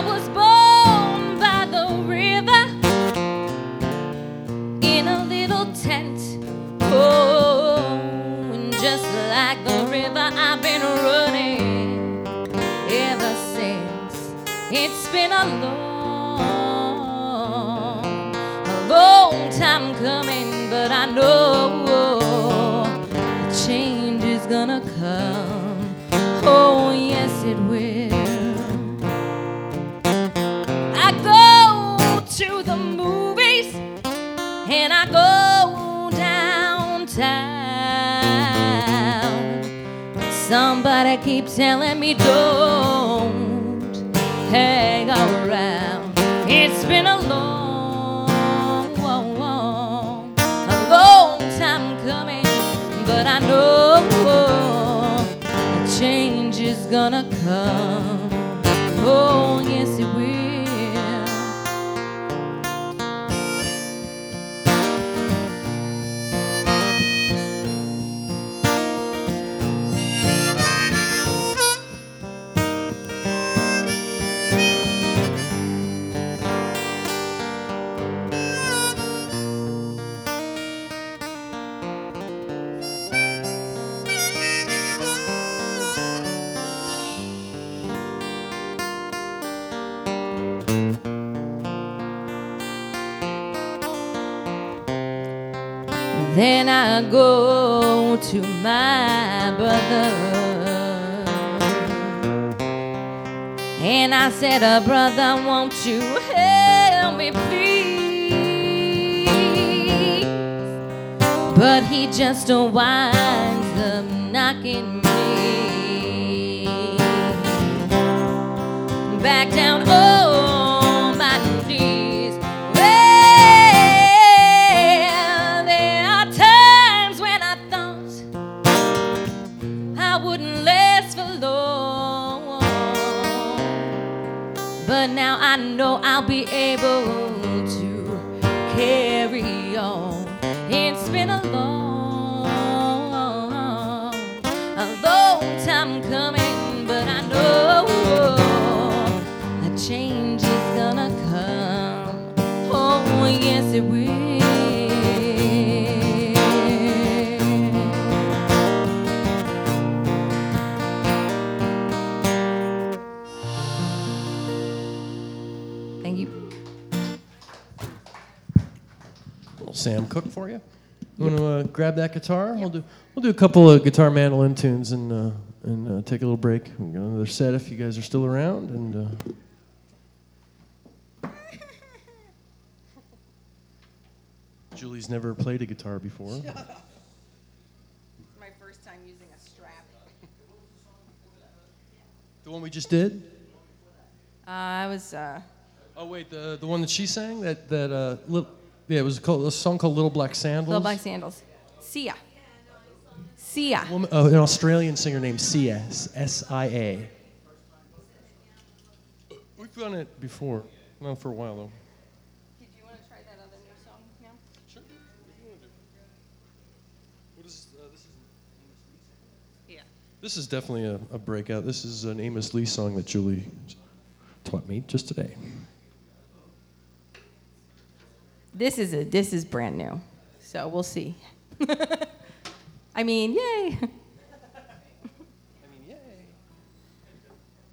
was born by the river in a little tent. Oh, and just like the river, I've been running ever since. It's been a long time coming, but I know a change is gonna come. Oh, yes, it will. I go to the movies and I go downtown. Somebody keeps telling me don't hang around. It's been a long time coming, but I know a change is gonna come. Oh, yes, it will. Then I go to my brother and I said, brother, won't you help me please? But he just winds up knocking me back down on my knees. Well, there are times when I thought I wouldn't last for long, but now I know I'll be able to carry on. It's been a long time coming, but I know a change is gonna come. Oh, yes, it will. Thank you. Little Sam Cooke for you. You want to grab that guitar? We'll do a couple of guitar mandolin tunes and take a little break. We'll get another set if you guys are still around. And Julie's never played a guitar before. It's my first time using a strap. The one we just did? I was. Oh wait, the one that she sang yeah, it was a song called Little Black Sandals. Little Black Sandals. Sia. An Australian singer named Sia, S-I-A. We've done it before, not for a while though. Did you want to try that other new song now? Sure. What is this? Is Yeah. This is definitely a breakout. This is an Amos Lee song that Julie taught me just today. This is brand new, so we'll see. I mean, yay.